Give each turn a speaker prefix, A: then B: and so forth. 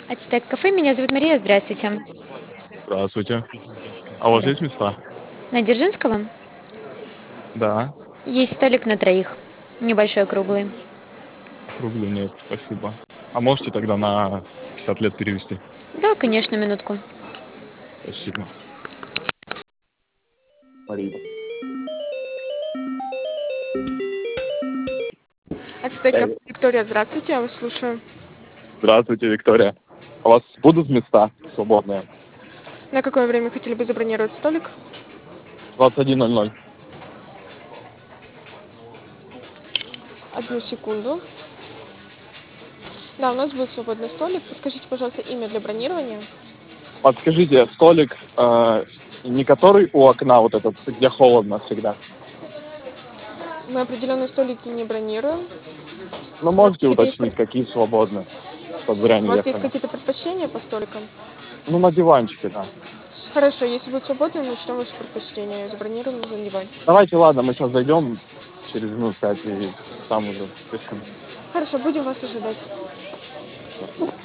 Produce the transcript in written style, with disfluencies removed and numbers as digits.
A: Ацтек кафе, меня зовут Мария, здравствуйте.
B: Здравствуйте. А у вас есть
A: Здравствуйте.
B: места?
A: На Дзержинского
B: Да.
A: есть столик на троих, небольшой круглый.
B: Круглый нет, спасибо. А можете тогда на 50 лет перевести?
A: Да, конечно, минутку.
B: Спасибо. Спасибо.
C: Ацтека. Виктория, здравствуйте, я вас слушаю.
B: Здравствуйте, Виктория. А у вас будут места свободные?
C: На какое время хотели бы забронировать столик?
B: 21:00.
C: Одну секунду. Да, у нас будет свободный столик. Подскажите, пожалуйста, имя для бронирования.
B: Подскажите, столик не который у окна, вот этот, где холодно всегда?
C: Мы определенные столики не бронируем.
B: Ну,
C: У нас
B: можете
C: какие-то есть...
B: уточнить, какие свободны, чтобы зря
C: У
B: не
C: вас есть
B: ехали.
C: какие-то предпочтения по столикам?
B: Ну, на диванчике, да.
C: Хорошо, если будет свободно, мы учтем ваши предпочтения. Забронируем на диван.
B: Давайте, ладно, мы сейчас зайдем через минут 5 и там уже решим.
C: Хорошо, будем вас ожидать.